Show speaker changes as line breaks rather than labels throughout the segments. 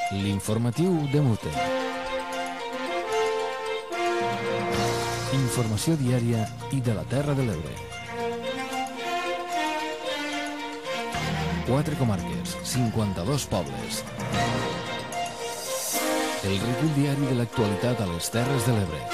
L'informatiu de Mute. Informació diària i de la Terra de l'Ebre. 4 comarques, 52 pobles. El recull diari de l'actualitat a les Terres de l'Ebre.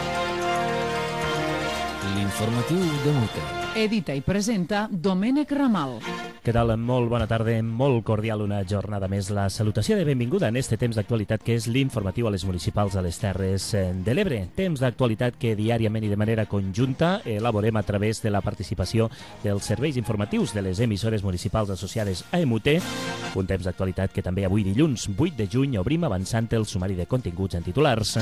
L'informatiu de Mute.
Edita i presenta Domènec Ramal.
Què tal? Molt bona tarda, molt cordial una jornada més. La salutació de benvinguda en este temps d'actualitat que és l'informatiu a les municipals a les Terres de l'Ebre. Temps d'actualitat que diàriament i de manera conjunta elaborem a través de la participació dels serveis informatius de les emissores municipals associades a EMUTE. Un temps d'actualitat que també avui dilluns 8 de juny obrim avançant el sumari de continguts en titulars.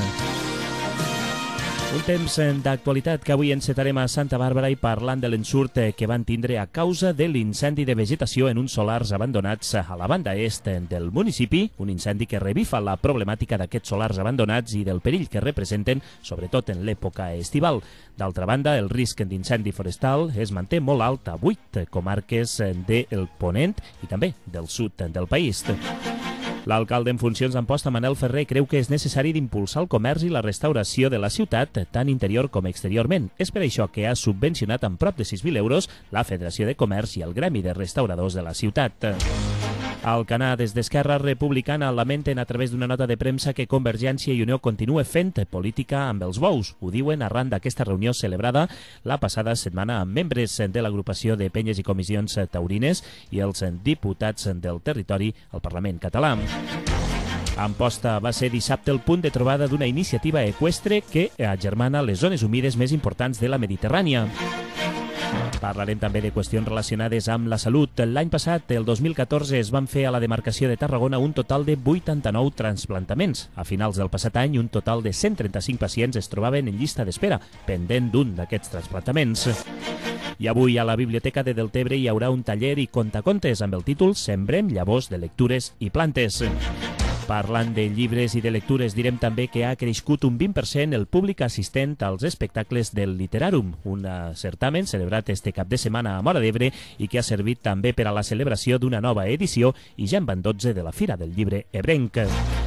Un temps d'actualitat que avui encetarem a Santa Bàrbara i parlant de l'ensurt que van tindre a causa de l'incendi de vegetació en uns solars abandonats a la banda est del municipi, un incendi que revifa la problemàtica d'aquests solars abandonats i del perill que representen, sobretot en l'època estival. D'altra banda, el risc d'incendi forestal es manté molt alt a 8 comarques del Ponent i també del sud del país. L'alcalde en funcions d'Amposta, Manel Ferrer, creu que és necessari d'impulsar el comerç i la restauració de la ciutat, tant interior com exteriorment. És per això que ha subvencionat amb prop de 6.000 euros la Federació de Comerç i el Gremi de Restauradors de la ciutat. Alcanar, des d'Esquerra Republicana, lamenten a través d'una nota de premsa que Convergència i Unió continua fent política amb els bous. Ho diuen arran d'aquesta reunió celebrada la passada setmana amb membres de l'agrupació de penyes i comissions taurines i els diputats del territori al Parlament català. Amposta va ser dissabte el punt de trobada d'una iniciativa eqüestre que agermana les zones humides més importants de la Mediterrània. Parlarem també de qüestions relacionades amb la salut. L'any passat, el 2014, es van fer a la demarcació de Tarragona un total de 89 transplantaments. A finals del passat any, un total de 135 pacients es trobaven en llista d'espera, pendent d'un d'aquests transplantaments. I avui a la Biblioteca de Deltebre hi haurà un taller i contacontes amb el títol Sembrem llavors de lectures i plantes. Parlant de llibres i de lectures, direm també que ha crescut un 20% el públic assistent als espectacles del Literarum, un certamen celebrat este cap de setmana a Móra d'Ebre i que ha servit també per a la celebració d'una nova edició i ja en van 12 de la Fira del Llibre Ebrenc.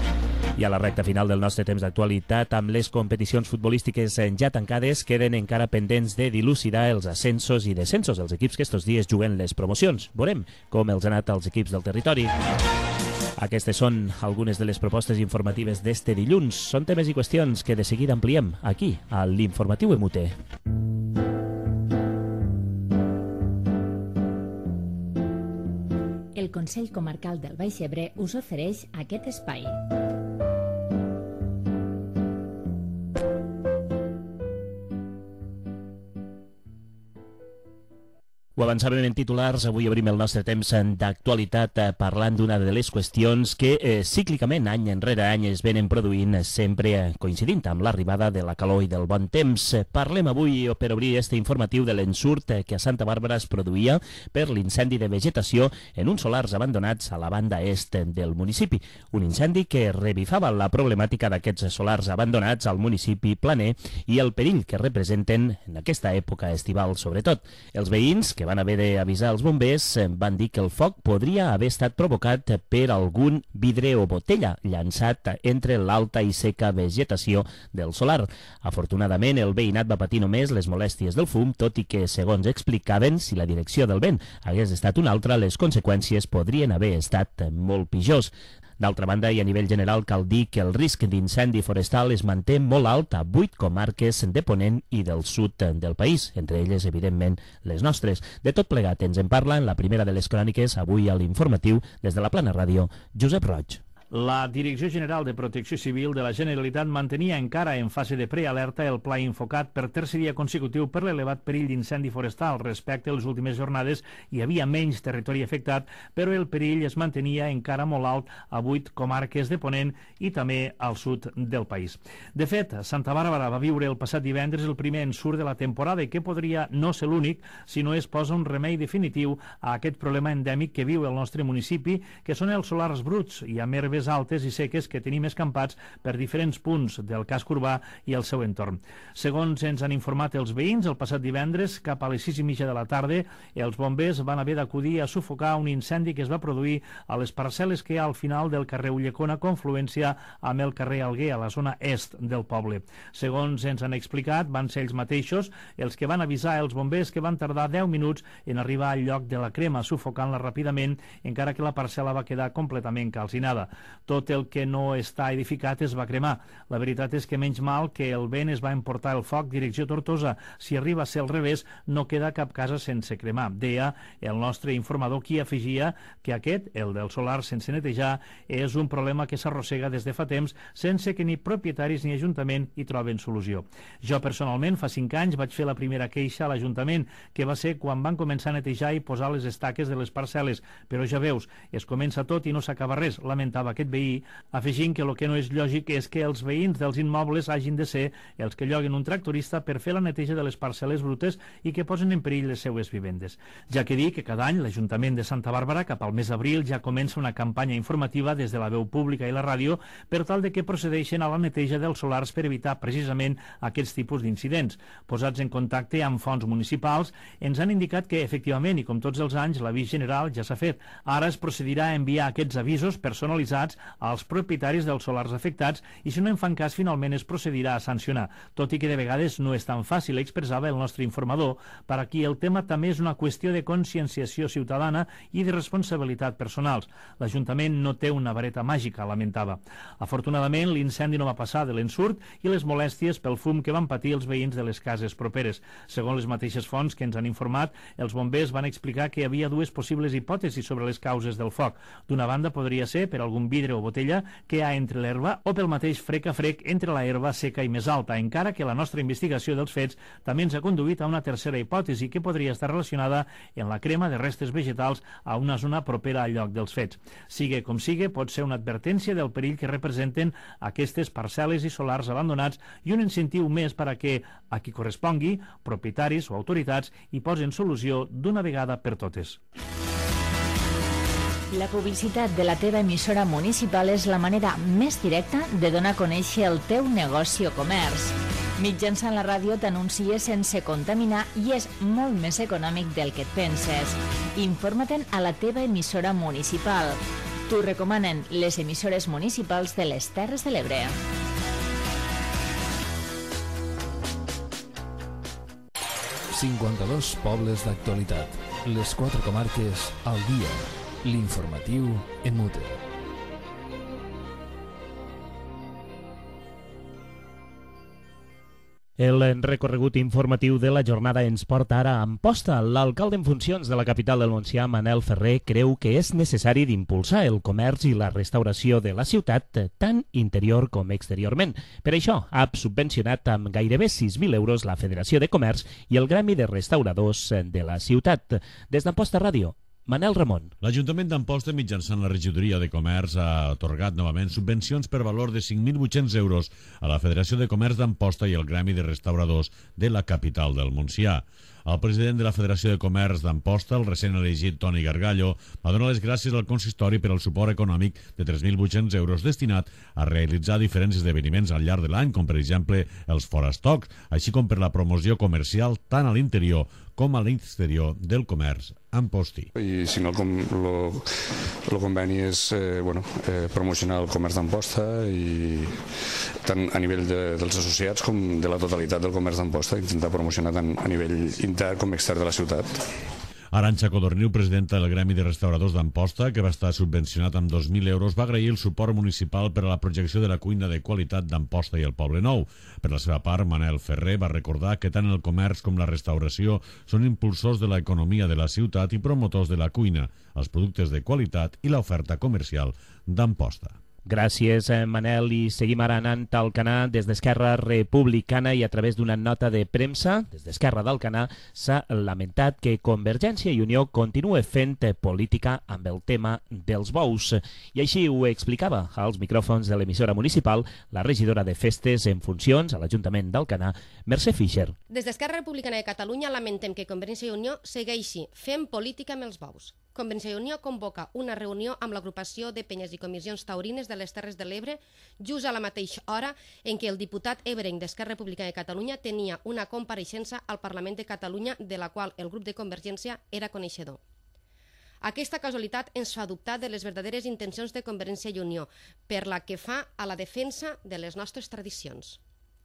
I a la recta final del nostre temps d'actualitat, amb les competicions futbolístiques ja tancades, queden encara pendents de dilucidar els ascensos i descensos dels equips que estos dies juguen les promocions. Veurem com els han anat als equips del territori. Aquestes són algunes de les propostes informatives d'este dilluns. Són temes i qüestions que de seguida ampliem aquí, a l'Informatiu EMUTE.
El Consell Comarcal del Baix Ebre us ofereix aquest espai.
Ho avançàvem en titulars, avui obrim el nostre temps d'actualitat parlant d'una de les qüestions que cíclicament, any enrere any, es venen produint sempre coincidint amb l'arribada de la calor i del bon temps. Parlem avui, per obrir este informatiu, de l'ensurt que a Santa Bàrbara es produïa per l'incendi de vegetació en uns solars abandonats a la banda est del municipi. Un incendi que revifava la problemàtica d'aquests solars abandonats al municipi planer i el perill que representen en aquesta època estival, sobretot. Els veïns, que van haver d'avisar els bombers, van dir que el foc podria haver estat provocat per algun vidre o botella llançat entre l'alta i seca vegetació del solar. Afortunadament, el veïnat va patir només les molèsties del fum, tot i que, segons explicaven, si la direcció del vent hagués estat una altra, les conseqüències podrien haver estat molt pitjors. D'altra banda, i a nivell general, cal dir que el risc d'incendi forestal es manté molt alt a 8 comarques de Ponent i del sud del país, entre elles, evidentment, les nostres. De tot plegat ens en parla en la primera de les cròniques, avui a l'Informatiu, des de la Plana Ràdio, Josep Roig.
La Direcció General de Protecció Civil de la Generalitat mantenia encara en fase de prealerta el pla infocat per tercer dia consecutiu per l'elevat perill d'incendi forestal. Respecte a les últimes jornades hi havia menys territori afectat, però el perill es mantenia encara molt alt a 8 comarques de Ponent i també al sud del país. De fet, Santa Bàrbara va viure el passat divendres el primer ensurt de la temporada i que podria no ser l'únic si no es posa un remei definitiu a aquest problema endèmic que viu el nostre municipi, que són els solars bruts i a merves herbes altes i seques que tenim escampats per diferents punts del casc urbà i el seu entorn. Segons ens han informat els veïns, el passat divendres, cap a les 6:30 de la tarda, els bombers van haver d'acudir a sufocar un incendi que es va produir a les parcel·les que hi ha al final del carrer Ullecona, confluència amb el carrer Alguer, a la zona est del poble. Segons ens han explicat, van ser ells mateixos els que van avisar els bombers, que van tardar 10 minuts en arribar al lloc de la crema, sufocant-la ràpidament, encara que la parcel·la va quedar completament calcinada. Tot el que no està edificat es va cremar. La veritat és que menys mal que el vent es va emportar el foc direcció Tortosa. Si arriba a ser al revés, no queda cap casa sense cremar, deia el nostre informador, qui afegia que aquest, el del solar sense netejar, és un problema que s'arrossega des de fa temps sense que ni propietaris ni ajuntament hi troben solució. Jo personalment fa 5 anys vaig fer la primera queixa a l'Ajuntament, que va ser quan van començar a netejar i posar les estaques de les parcel·les, però ja veus, es comença tot i no s'acaba res, lamentava aquest veí, afegint que el que no és lògic és que els veïns dels immobles hagin de ser els que lloguen un tractorista per fer la neteja de les parcel·les brutes i que posen en perill les seues vivendes. Ja que dir que cada any l'Ajuntament de Santa Bàrbara, cap al mes d'abril, ja comença una campanya informativa des de la veu pública i la ràdio per tal de que procedeixen a la neteja dels solars per evitar precisament aquests tipus d'incidents. Posats en contacte amb fonts municipals, ens han indicat que, efectivament, i com tots els anys, l'avís general ja s'ha fet. Ara es procedirà a enviar aquests avisos personalitzats als propietaris dels solars afectats i, si no en fan cas, finalment es procedirà a sancionar. Tot i que de vegades no és tan fàcil, expressava el nostre informador, per a qui el tema també és una qüestió de conscienciació ciutadana i de responsabilitat personals. L'Ajuntament no té una vareta màgica, lamentava. Afortunadament, l'incendi no va passar de l'ensurt i les molèsties pel fum que van patir els veïns de les cases properes. Segons les mateixes fonts que ens han informat, els bombers van explicar que hi havia dues possibles hipòtesis sobre les causes del foc. D'una banda podria ser per algun vidre o botella que hi ha entre l'herba o pel mateix frec a frec entre la herba seca i més alta, encara que la nostra investigació dels fets també ens ha conduït a una tercera hipòtesi que podria estar relacionada en la crema de restes vegetals a una zona propera al lloc dels fets. Sigue com sigue, pot ser una advertència del perill que representen aquestes parcel·les i solars abandonats i un incentiu més per a que, a qui correspongui, propietaris o autoritats hi posen solució d'una vegada per totes.
La publicitat de la teva emissora municipal és la manera més directa de donar a conèixer el teu negoci o comerç. Mitjançant la ràdio t'anuncies sense contaminar i és molt més econòmic del que et penses. Informa-te'n a la teva emissora municipal. T'ho recomanen les emissores municipals de les Terres de l'Ebre.
...52 pobles d'actualitat. Les 4 comarques al dia. L'informatiu en mute.
El recorregut informatiu de la jornada ens porta ara a Amposta. L'alcalde en funcions de la capital del Montsià, Manel Ferrer, creu que és necessari d'impulsar el comerç i la restauració de la ciutat, tant interior com exteriorment. Per això ha subvencionat amb gairebé 6.000 euros la Federació de Comerç i el Gremi de Restauradors de la ciutat. Des d'Amposta Ràdio, Manel Ramon.
L'Ajuntament d'Amposta, mitjançant la Regidoria de Comerç, ha atorgat novament subvencions per valor de 5.800 euros a la Federació de Comerç d'Amposta i el Gremi de Restauradors de la capital del Montsià. El president de la Federació de Comerç d'Amposta, el recent elegit Toni Gargallo, va donar les gràcies al consistori per al suport econòmic de 3.800 euros destinat a realitzar diferents esdeveniments al llarg de l'any, com per exemple els Forastocs, així com per la promoció comercial tant a l'interior com a l'exterior del comerç ampostí.
I si no, el conveni és promocionar el comerç d'Amposta i tant a nivell dels associats com de la totalitat del comerç d'Amposta, intentar promocionar tant a nivell intern com extern de la ciutat.
Arantxa Codorniu, presidenta del Gremi de Restauradors d'Amposta, que va estar subvencionat amb 2.000 euros, va agrair el suport municipal per a la projecció de la cuina de qualitat d'Amposta i el Poble Nou. Per la seva part, Manel Ferrer va recordar que tant el comerç com la restauració són impulsors de l'economia de la ciutat i promotors de la cuina, els productes de qualitat i l'oferta comercial d'Amposta.
Gràcies, Manel, i seguim ara anant al Alcanar. Des d'Esquerra Republicana i a través d'una nota de premsa, des d'Esquerra d'Alcanar, s'ha lamentat que Convergència i Unió continue fent política amb el tema dels bous. I així ho explicava als micròfons de l'emissora municipal la regidora de Festes en funcions a l'Ajuntament d'Alcanar, Mercè Fischer.
Des d'Esquerra Republicana de Catalunya lamentem que Convergència i Unió segueixi fent política amb els bous. Convergència i Unió convoca una reunió amb l'agrupació de penyes i comissions taurines de les Terres de l'Ebre just a la mateixa hora en què el diputat ebrenc d'Esquerra Republicana de Catalunya tenia una compareixença al Parlament de Catalunya de la qual el grup de Convergència era coneixedor. Aquesta casualitat ens fa dubtar de les verdaderes intencions de Convergència i Unió per la que fa a la defensa de les nostres tradicions.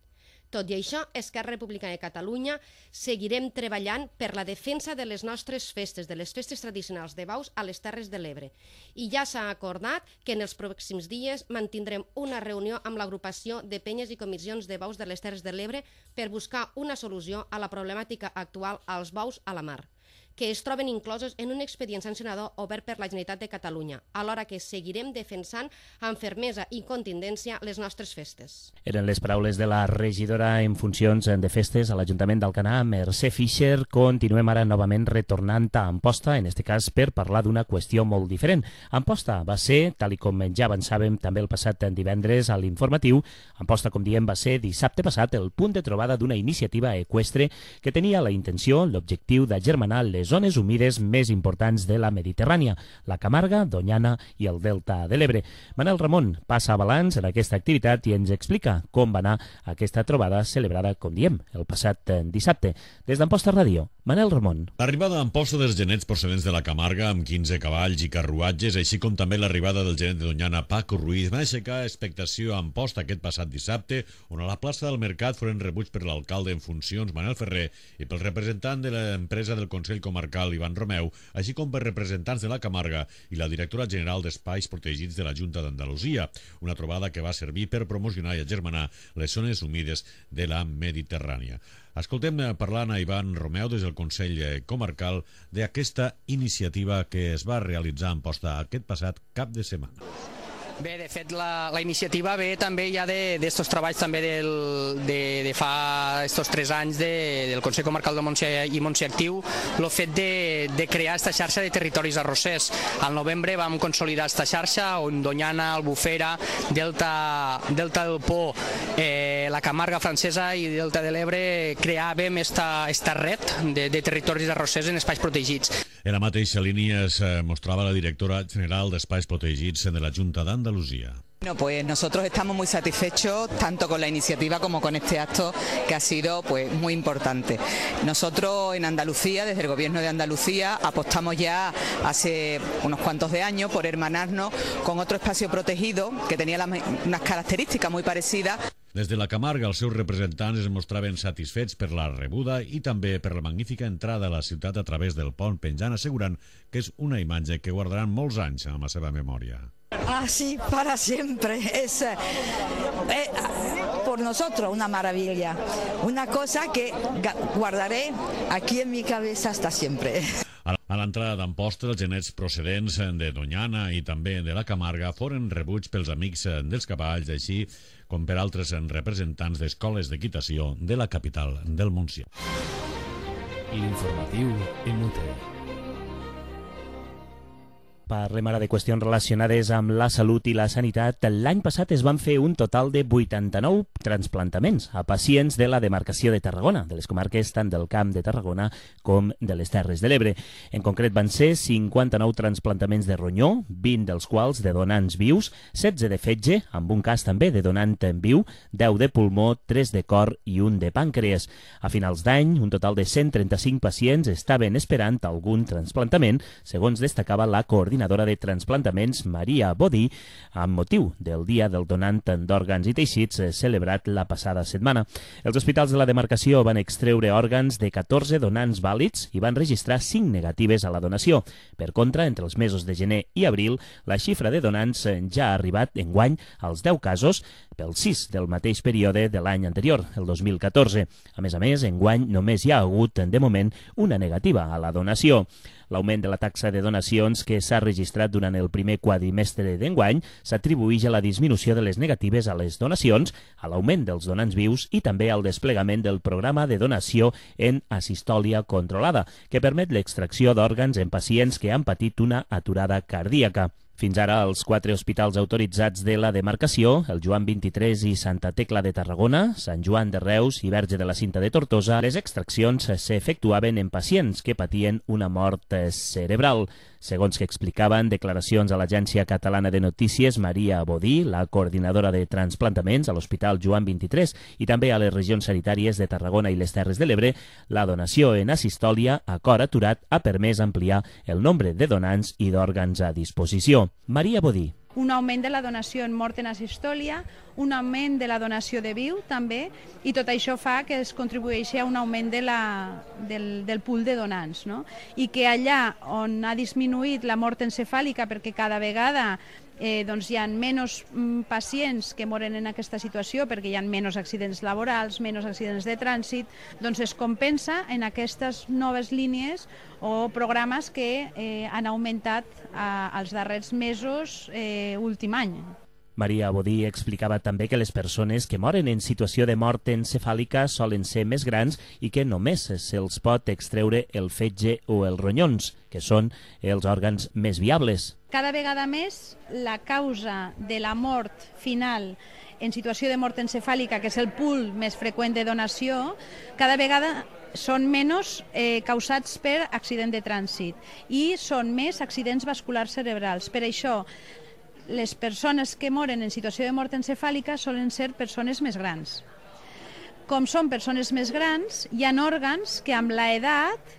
Tot i això, Esquerra Republicana de Catalunya seguirem treballant per la defensa de les nostres festes, de les festes tradicionals de baus a les Terres de l'Ebre. I ja s'ha acordat que en els pròxims dies mantindrem una reunió amb l'agrupació de penyes i comissions de baus de les Terres de l'Ebre per buscar una solució a la problemàtica actual als baus a la mar, que es troben inclosos en un expedient sancionador obert per la Generalitat de Catalunya, alhora que seguirem defensant amb fermesa i contundència les nostres festes.
Eren les paraules de la regidora en funcions de festes a l'Ajuntament d'Alcanar, Mercè Fischer. Continuem ara novament retornant a Amposta, en aquest cas per parlar d'una qüestió molt diferent. Amposta va ser, tal com ja avançàvem també el passat divendres a l'informatiu, Amposta, com diem, va ser dissabte passat el punt de trobada d'una iniciativa eqüestre que tenia la intenció, l'objectiu d'agermanar les zones humides més importants de la Mediterrània, la Camarga, Doñana i el Delta de l'Ebre. Manel Ramon passa balanç en aquesta activitat i ens explica com va anar aquesta trobada celebrada, com diem, el passat dissabte. Des d'Amposta Ràdio, Manel Ramon.
L'arribada a Amposta dels genets procedents de la Camarga amb 15 cavalls i carruatges, així com també l'arribada del genet de Doñana, Paco Ruiz, van aixecar expectació a Amposta aquest passat dissabte, on a la plaça del Mercat foren rebuts per l'alcalde en funcions, Manel Ferrer, i pel representant de l'empresa del Consell Comarcal, Ivan Romeu, així com per representants de la Camarga i la directora general d'Espais Protegits de la Junta d'Andalusia, una trobada que va servir per promocionar i agermanar les zones humides de la Mediterrània. Escoltem parlant a Ivan Romeu des del Consell Comarcal d'aquesta iniciativa que es va realitzar a Amposta aquest passat cap de setmana.
Bé, de fet, la iniciativa ve també ja d'estos treballs també de fa estos 3 anys del Consell Comarcal de Montsià i Montsià Actiu, el fet de crear aquesta xarxa de territoris arrossers. Al novembre vam consolidar aquesta xarxa on Doñana, Albufera, Delta del Po, la Camarga francesa i Delta de l'Ebre creàvem esta red de territoris arrossers en espais protegits.
En la mateixa línia es mostrava la directora general d'Espais Protegits de la Junta d'Andalusia.
Bueno, pues nosotros estamos muy satisfechos tanto con la iniciativa como con este acto que ha sido pues muy importante. Nosotros en Andalucía, desde el Gobierno de Andalucía, apostamos ya hace unos cuantos de años por hermanarnos con otro espacio protegido que tenía unas características muy parecidas.
Des de la Camarga, els seus representants es mostraven satisfets per la rebuda i també per la magnífica entrada a la ciutat a través del pont penjant, assegurant que és una imatge que guardaran molts anys en la seva memòria.
Ah, sí, para siempre. Es por nosotros una maravilla. Una cosa que guardaré aquí en mi cabeza hasta siempre.
A l'entrada d'Amposta, els genets procedents de Doñana i també de la Camarga foren rebuts pels amics dels cavalls, així com per altres representants d'escoles d'equitació de la capital del Montsià.
L'informatiu MUTE.
Parlem ara de qüestions relacionades amb la salut i la sanitat. L'any passat es van fer un total de 89 transplantaments a pacients de la demarcació de Tarragona, de les comarques tant del Camp de Tarragona com de les Terres de l'Ebre. En concret van ser 59 transplantaments de ronyó, 20 dels quals de donants vius, 16 de fetge, amb un cas també de donant viu, 10 de pulmó, 3 de cor i 1 de pàncreas. A finals d'any, un total de 135 pacients estaven esperant algun transplantament, segons destacava la coordinadora de transplantaments Maria Bodí, amb motiu del Dia del Donant d'Òrgans i Teixits celebrat la passada setmana. Els hospitals de la demarcació van extreure òrgans de 14 donants vàlids i van registrar 5 negatives a la donació. Per contra, entre els mesos de gener i abril, la xifra de donants ja ha arribat enguany als 10 casos, pel 6 del mateix període de l'any anterior, el 2014. A més, enguany només hi ha hagut, de moment, una negativa a la donació. L'augment de la taxa de donacions que s'ha registrat durant el primer quadrimestre d'enguany s'atribueix a la disminució de les negatives a les donacions, a l'augment dels donants vius i també al desplegament del programa de donació en asistòlia controlada, que permet l'extracció d'òrgans en pacients que han patit una aturada cardíaca. Fins ara, els 4 hospitals autoritzats de la demarcació, el Joan 23 i Santa Tecla de Tarragona, Sant Joan de Reus i Verge de la Cinta de Tortosa, les extraccions s'efectuaven en pacients que patien una mort cerebral. Segons que explicaven declaracions a l'Agència Catalana de Notícies, Maria Bodí, la coordinadora de transplantaments a l'Hospital Joan 23 i també a les regions sanitàries de Tarragona i les Terres de l'Ebre, la donació en asistòlia a cor aturat ha permès ampliar el nombre de donants i d'òrgans a disposició. Maria Bodí.
Un augment de la donació en mort en asistòlia, un augment de la donació de viu també, i tot això fa que es contribueixi a un augment del pool de donants, no? I que allà on ha disminuït la mort encefàlica, perquè cada vegada doncs hi ha menys pacients que moren en aquesta situació perquè hi ha menys accidents laborals, menys accidents de trànsit, doncs es compensa en aquestes noves línies o programes que han augmentat els darrers mesos, últim any.
Maria Bodí explicava també que les persones que moren en situació de mort encefàlica solen ser més grans i que només se'ls pot extreure el fetge o els ronyons, que són els òrgans més viables.
Cada vegada més la causa de la mort final en situació de mort encefàlica, que és el pool més freqüent de donació, cada vegada són menys causats per accident de trànsit i són més accidents vasculars cerebrals. Per això, les persones que moren en situació de mort encefàlica solen ser persones més grans. Com són persones més grans, hi ha òrgans que amb l'edat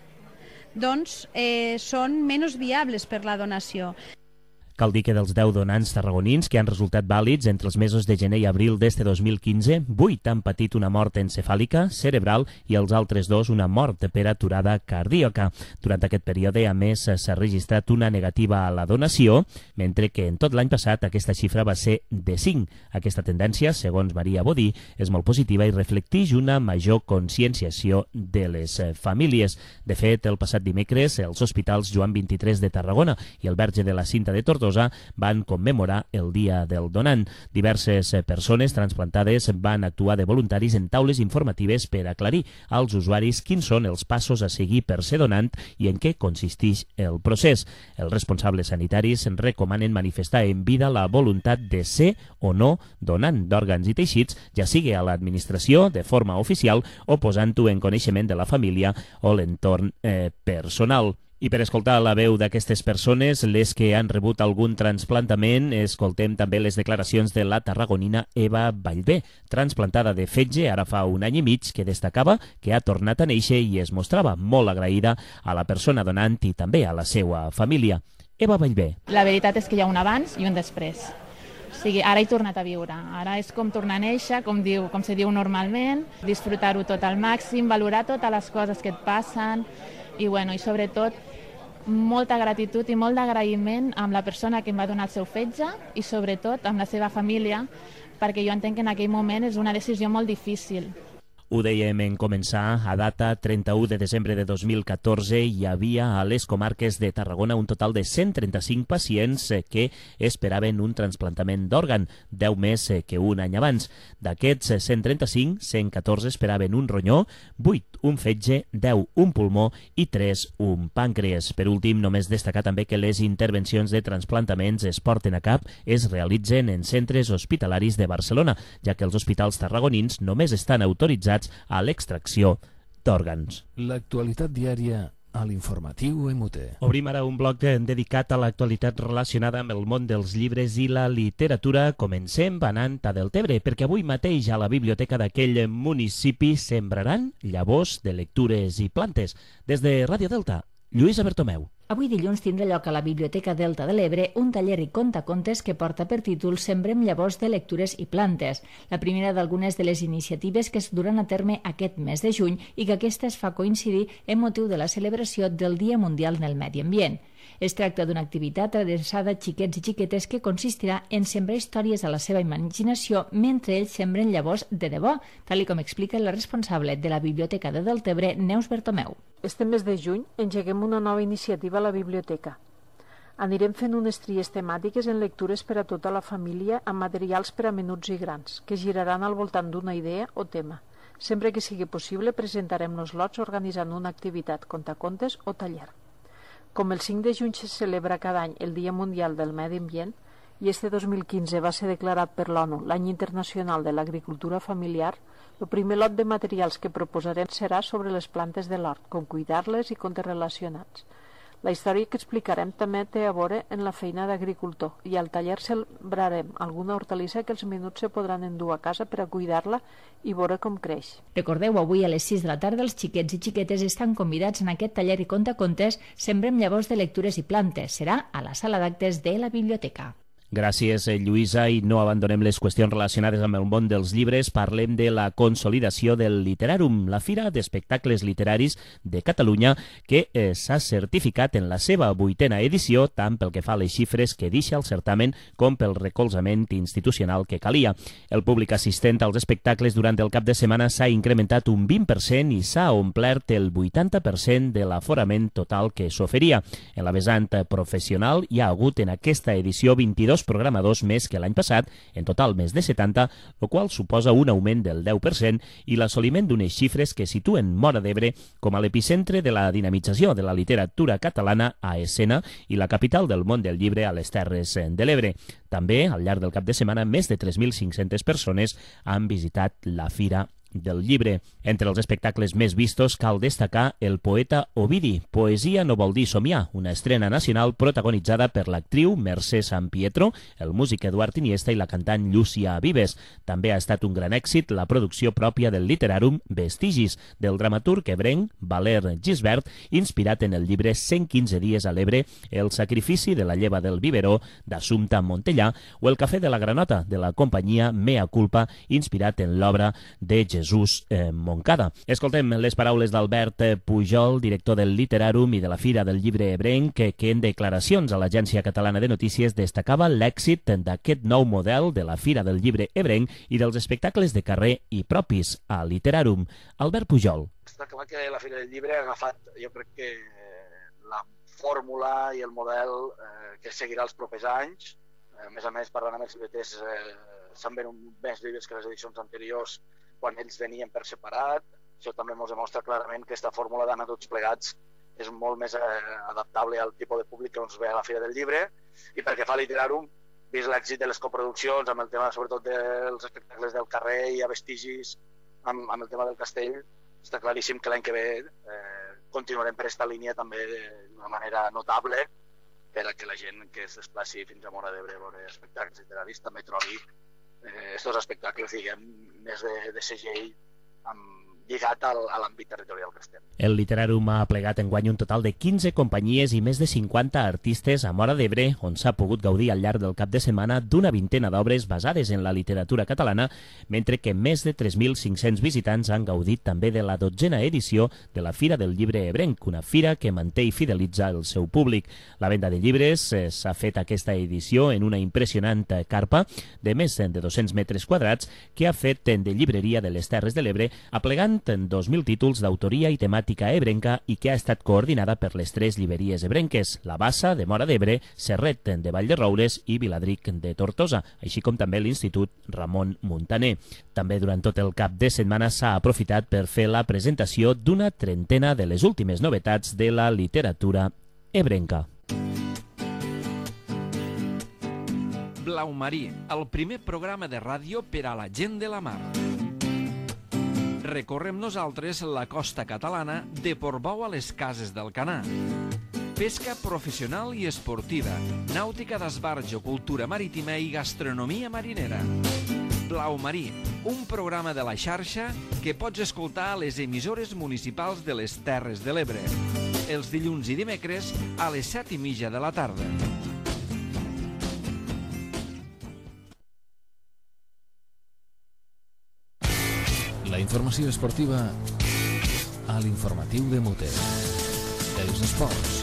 són menys viables per la donació.
Cal dir que dels 10 donants tarragonins que han resultat vàlids entre els mesos de gener i abril d'este 2015, 8 han patit una mort encefàlica, cerebral i els altres 2 una mort per aturada cardíaca. Durant aquest període, a més, s'ha registrat una negativa a la donació, mentre que en tot l'any passat aquesta xifra va ser de 5. Aquesta tendència, segons Maria Bodí, és molt positiva i reflecteix una major conscienciació de les famílies. De fet, el passat dimecres, els hospitals Joan 23 de Tarragona i el Verge de la Cinta de Tortosa van commemorar el Dia del Donant. Diverses persones transplantades van actuar de voluntaris en taules informatives per aclarir als usuaris quins són els passos a seguir per ser donant i en què consisteix el procés. Els responsables sanitaris recomanen manifestar en vida la voluntat de ser o no donant d'òrgans i teixits, ja sigui a l'administració de forma oficial o posant-ho en coneixement de la família o l'entorn personal. I per escoltar la veu d'aquestes persones, les que han rebut algun transplantament, escoltem també les declaracions de la tarragonina Eva Vallvé, transplantada de fetge ara fa un any i mig, que destacava que ha tornat a néixer i es mostrava molt agraïda a la persona donant i també a la seva família. Eva Vallvé.
La veritat és que hi ha un abans i un després. O sigui, ara he tornat a viure. Ara és com tornar a néixer, com se diu normalment, disfrutar-ho tot al màxim, valorar totes les coses que et passen i sobretot molta gratitud i molt d'agraïment amb la persona que em va donar el seu fetge i sobretot amb la seva família, perquè jo entenc que en aquell moment és una decisió molt difícil.
Ho dèiem en començar, a data 31 de desembre de 2014 hi havia a les comarques de Tarragona un total de 135 pacients que esperaven un trasplantament d'òrgan, 10 més que un any abans. D'aquests 135, 114 esperaven un ronyó, 8 un fetge, 10 un pulmó i 3 un pàncreas. Per últim, només destacar també que les intervencions de trasplantaments es porten a cap, es realitzen en centres hospitalaris de Barcelona, ja que els hospitals tarragonins només estan autoritzats a l'extracció d'òrgans.
L'actualitat diària a l'informatiu MUT.
Obrim ara un bloc dedicat a l'actualitat relacionada amb el món dels llibres i la literatura. Comencem anant a Deltebre, perquè avui mateix a la biblioteca d'aquell municipi sembraran llavors de lectures i plantes. Des de Ràdio Delta, Lluïsa Bertomeu.
Avui dilluns tindrà lloc a la Biblioteca Delta de l'Ebre un taller i contacontes que porta per títol Sembrem llavors de lectures i plantes, la primera d'algunes de les iniciatives que es duran a terme aquest mes de juny i que aquesta es fa coincidir en motiu de la celebració del Dia Mundial del Medi Ambient. Es tracta d'una activitat adreçada a xiquets i xiquetes que consistirà en sembrar històries a la seva imaginació mentre ells sembren llavors de debò, tal com explica la responsable de la Biblioteca de Deltebre, Neus Bertomeu.
Este mes de juny engeguem una nova iniciativa a la biblioteca. Anirem fent unes tries temàtiques en lectures per a tota la família amb materials per a menuts i grans, que giraran al voltant d'una idea o tema. Sempre que sigui possible presentarem els lots organitzant una activitat, contacontes o taller. Com el 5 de juny se celebra cada any el Dia Mundial del Medi Ambient i este 2015 va ser declarat per l'ONU l'Any Internacional de l'Agricultura Familiar, el primer lot de materials que proposarem serà sobre les plantes de l'hort, com cuidar-les i contes relacionats. La història que explicarem també té a veure en la feina d'agricultor i al taller celebrarem alguna hortalissa que els menuts se podran endur a casa per a cuidar-la i veure com creix.
Recordeu, avui a les 6 de la tarda els xiquets i xiquetes estan convidats en aquest taller i contacontes Sembrem llavors de lectures i plantes. Serà a la sala d'actes de la biblioteca.
Gràcies, Lluïsa, i no abandonem les qüestions relacionades amb el món dels llibres. Parlem de la consolidació del Literàrum, la fira d'espectacles literaris de Catalunya, que s'ha certificat en la seva 8a edició, tant pel que fa a les xifres que deixa el certamen com pel recolzament institucional que calia. El públic assistent als espectacles durant el cap de setmana s'ha incrementat un 20% i s'ha omplert el 80% de l'aforament total que s'oferia. En la vessant professional hi ha hagut en aquesta edició 22 programadors més que l'any passat, en total més de 70, el qual suposa un augment del 10% i l'assoliment d'unes xifres que situen Móra d'Ebre com a l'epicentre de la dinamització de la literatura catalana a escena i la capital del món del llibre a les Terres de l'Ebre. També, al llarg del cap de setmana, més de 3.500 persones han visitat la Fira del Llibre. Entre els espectacles més vistos cal destacar El poeta Ovidi, Poesia no vol dir somiar, una estrena nacional protagonitzada per l'actriu Mercè San Pietro, el músic Eduard Iniesta i la cantant Llúcia Vives. També ha estat un gran èxit la producció pròpia del Literàrum Vestigis, del dramaturg ebrenc Valer Gisbert, inspirat en el llibre 115 dies a l'Ebre, El sacrifici de la lleva del biberó d'Assumpta Montellà o El cafè de la granota de la companyia Mea Culpa, inspirat en l'obra de Jesús Moncada. Escoltem les paraules d'Albert Pujol, director del Literàrum i de la Fira del Llibre Ebrenc, que en declaracions a l'Agència Catalana de Notícies destacava l'èxit d'aquest nou model de la Fira del Llibre Ebrenc i dels espectacles de carrer i propis a Literàrum. Albert Pujol.
Està clar que la Fira del Llibre ha agafat, jo crec que la fórmula i el model que seguirà els propers anys. A més, parlant amb els llibreters, s'han venut més llibres que les edicions anteriors quan ells venien per separat. Això també ens demostra clarament que aquesta fórmula d'anar tots plegats és molt més adaptable al tipus de públic que ens ve a la Fira del Llibre. I perquè fa a Literàrum, vist l'èxit de les coproduccions, amb el tema sobretot dels espectacles del carrer i a Vestigis, amb el tema del castell, està claríssim que l'any que ve continuarem per aquesta línia també d'una manera notable per a que la gent que es desplaci fins a Móra d'Ebre a veure espectacles literaris també trobi aquests espectacles, diguem, més de segell lligat a l'àmbit territorial que estem.
El Literàrum ha plegat enguany un total de 15 companyies i més de 50 artistes a Móra d'Ebre, on s'ha pogut gaudir al llarg del cap de setmana d'una vintena d'obres basades en la literatura catalana, mentre que més de 3.500 visitants han gaudit també de la 12a edició de la Fira del Llibre Ebrenc, una fira que manté i fidelitza el seu públic. La venda de llibres s'ha fet aquesta edició en una impressionant carpa de més de 200 metres quadrats que ha fet de llibreria de les Terres de l'Ebre, aplegant en 2.000 títols d'autoria i temàtica ebrenca i que ha estat coordinada per les 3 llibreries ebrenques, la Bassa de Móra d'Ebre, Serret de Vallderoures i Viladric de Tortosa, així com també l'Institut Ramon Muntaner. També durant tot el cap de setmana s'ha aprofitat per fer la presentació d'una trentena de les últimes novetats de la literatura ebrenca.
Blau Marí, el primer programa de ràdio per a la gent de la mar. Recorrem nosaltres la costa catalana de Portbou a les Cases d'Alcanar. Pesca professional i esportiva, nàutica d'esbarjo, cultura marítima i gastronomia marinera. Blau Marí, un programa de la xarxa que pots escoltar a les emissores municipals de les Terres de l'Ebre. Els dilluns i dimecres a les 7:30 de la tarda.
La informació esportiva a l'informatiu de Muter. Els esports.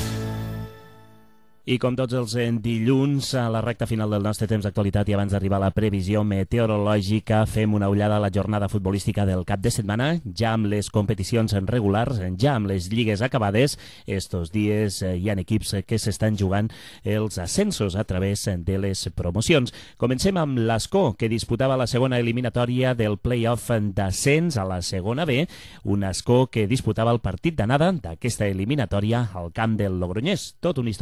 I com tots els dilluns, a la recta final del nostre temps d'actualitat i abans d'arribar a la previsió meteorològica, fem una ullada a la jornada futbolística del cap de setmana, ja amb les competicions regulars, ja amb les lligues acabades. Estos dies hi ha equips que s'estan jugant els ascensos a través de les promocions. Comencem amb l'Ascó, que disputava la segona eliminatòria del play-off d'ascens a la segona B, un Ascó que disputava el partit d'anada d'aquesta eliminatòria al camp del Logroñés. Tot un històric del futbol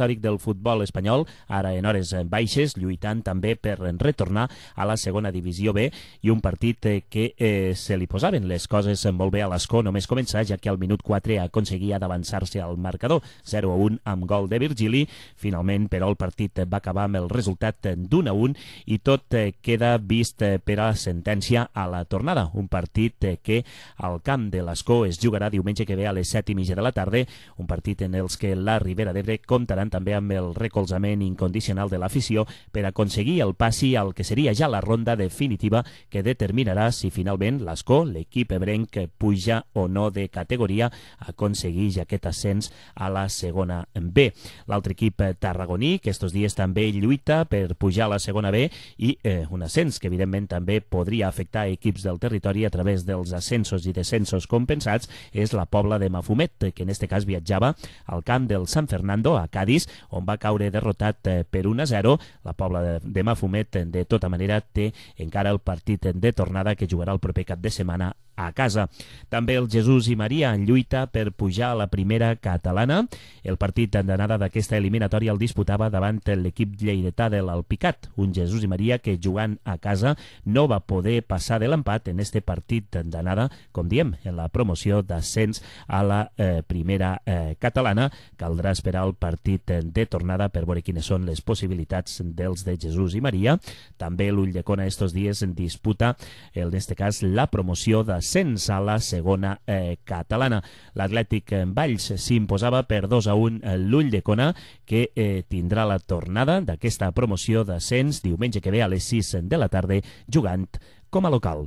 futbol espanyol, ara en hores baixes, lluitant també per retornar a la segona divisió B, i un partit que se li posaven les coses molt bé a l'Ascó només començar, ja que al minut 4 aconseguia d'avançar-se al marcador, 0-1 amb gol de Virgili. Finalment, però, el partit va acabar amb el resultat d'1-1 i tot queda vist per a sentència a la tornada. Un partit que al camp de l'Ascó es jugarà diumenge que ve a les 7:30 de la tarda, un partit en els que la Ribera d'Ebre comptaran també amb el recolzament incondicional de l'afició per aconseguir el passi al que seria ja la ronda definitiva que determinarà si finalment l'Ascó, l'equip ebrenc, puja o no de categoria, aconsegueix aquest ascens a la segona B. L'altre equip tarragoní, que estos dies també lluita per pujar a la segona B, i un ascens que evidentment també podria afectar equips del territori a través dels ascensos i descensos compensats, és la Pobla de Mafumet, que en este cas viatjava al camp del San Fernando, a Cádiz, on va caure derrotat per 1-0. La Pobla de Mafumet, de tota manera, té encara el partit de tornada que jugarà el proper cap de setmana a casa. També el Jesús i Maria en lluita per pujar a la primera catalana. El partit d'anada d'aquesta eliminatòria el disputava davant l'equip lleidatà de l'Alpicat, un Jesús i Maria que jugant a casa no va poder passar de l'empat en este partit d'anada, com diem, en la promoció d'ascens a la primera catalana. Caldrà esperar el partit de tornada per veure quines són les possibilitats dels de Jesús i Maria. També l'Ulldecona estos dies en disputa, en este cas, la promoció d'ascens a la segona catalana. L'Atlètic Valls s'imposava per 2-1 l'Ulldecona, que tindrà la tornada d'aquesta promoció d'ascens diumenge que ve a les 6 de la tarda, jugant com a local.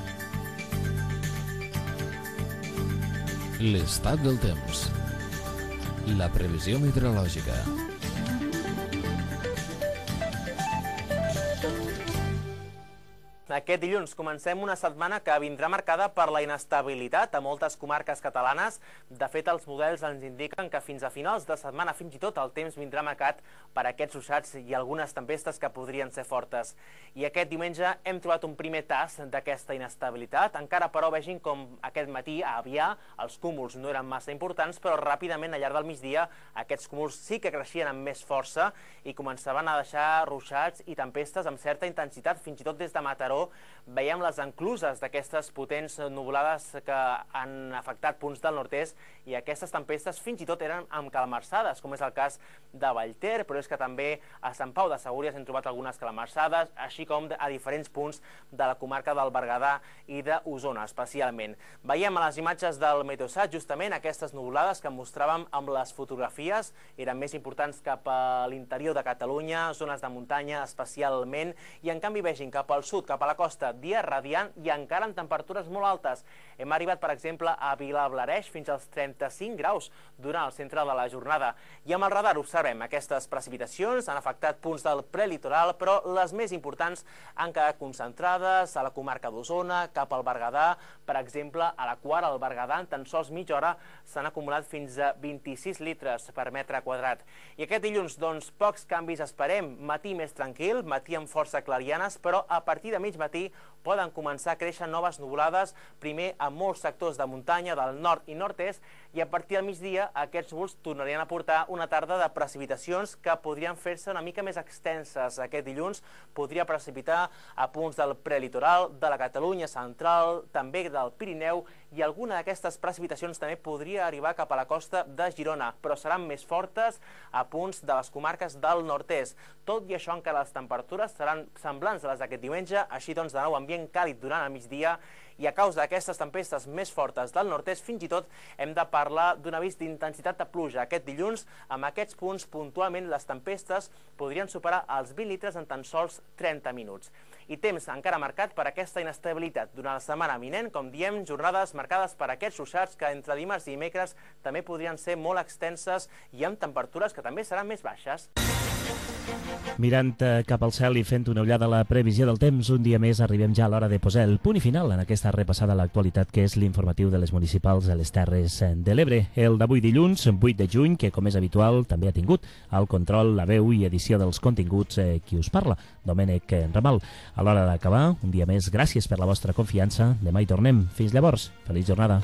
L'estat del temps. La previsió meteorològica.
Aquest dilluns comencem una setmana que vindrà marcada per la inestabilitat a moltes comarques catalanes. De fet, els models ens indiquen que fins a finals de setmana, fins i tot, el temps vindrà marcat per aquests ruixats i algunes tempestes que podrien ser fortes. I aquest diumenge hem trobat un primer tast d'aquesta inestabilitat. Encara, però, vegin com aquest matí a Avià els cúmuls no eren massa importants, però ràpidament, al llarg del migdia, aquests cúmuls sí que creixien amb més força i començaven a deixar ruixats i tempestes amb certa intensitat, fins i tot des de Mataró. Veiem les encluses d'aquestes potents nuvolades que han afectat punts del nord-est, i aquestes tempestes fins i tot eren amb calamarsades, com és el cas de Vallter, però és que també a Sant Pau de Segúries hem trobat algunes calamarsades, així com a diferents punts de la comarca del Berguedà i d'Osona, especialment. Veiem a les imatges del Meteosat justament aquestes nuvolades que mostràvem amb les fotografies, eren més importants cap a l'interior de Catalunya, zones de muntanya especialment, i en canvi vegin cap al sud, cap a la costa, dia radiant i encara en temperatures molt altes. Hem arribat, per exemple, a Vilablareix fins als 35 graus durant el centre de la jornada. I amb el radar observem aquestes precipitacions, han afectat punts del prelitoral, però les més importants han quedat concentrades a la comarca d'Osona, cap al Berguedà. Per exemple, a la Quar, al Berguedà, en tan sols mitja hora s'han acumulat fins a 26 litres per metre quadrat. I aquest dilluns, doncs, pocs canvis esperem. Matí més tranquil, matí amb força clarianes, però a partir de mig matí poden començar a créixer noves nuvolades, primer a molts sectors de muntanya del nord i nord-est, i a partir del migdia aquests núvols tornarien a portar una tarda de precipitacions que podrien fer-se una mica més extenses. Aquest dilluns podria precipitar a punts del prelitoral, de la Catalunya central, també del Pirineu, i alguna d'aquestes precipitacions també podria arribar cap a la costa de Girona, però seran més fortes a punts de les comarques del nord-est. Tot i això, encara les temperatures seran semblants a les d'aquest diumenge, així doncs de nou ambient càlid durant el migdia, i a causa d'aquestes tempestes més fortes del nord-est, fins i tot hem de parlar d'un avís d'intensitat de pluja. Aquest dilluns, amb aquests punts, puntualment les tempestes podrien superar els 20 litres en tan sols 30 minuts. I temps encara marcat per aquesta inestabilitat. Durant la setmana eminent, com diem, jornades marcades per aquests ruixats que entre dimarts i dimecres també podrien ser molt extenses i amb temperatures que també seran més baixes.
Mirant cap al cel i fent una ullada a la previsió del temps, un dia més arribem ja a l'hora de posar el punt i final en aquesta repassada a l'actualitat que és l'informatiu de les municipals de les Terres de l'Ebre. El d'avui dilluns, 8 de juny, que com és habitual també ha tingut el control, la veu i edició dels continguts qui us parla, Domènec Ramal. A l'hora d'acabar, un dia més, gràcies per la vostra confiança. Demà hi tornem. Fins llavors, feliç jornada.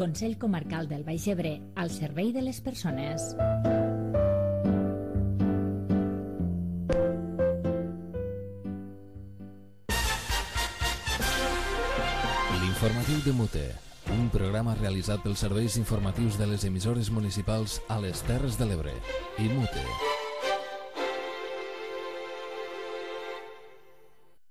Consell Comarcal del Baix Ebre, al servei de les persones.
L'informatiu de Mute, un programa realitzat pels serveis informatius de les emissores municipals a les Terres de l'Ebre i Mute.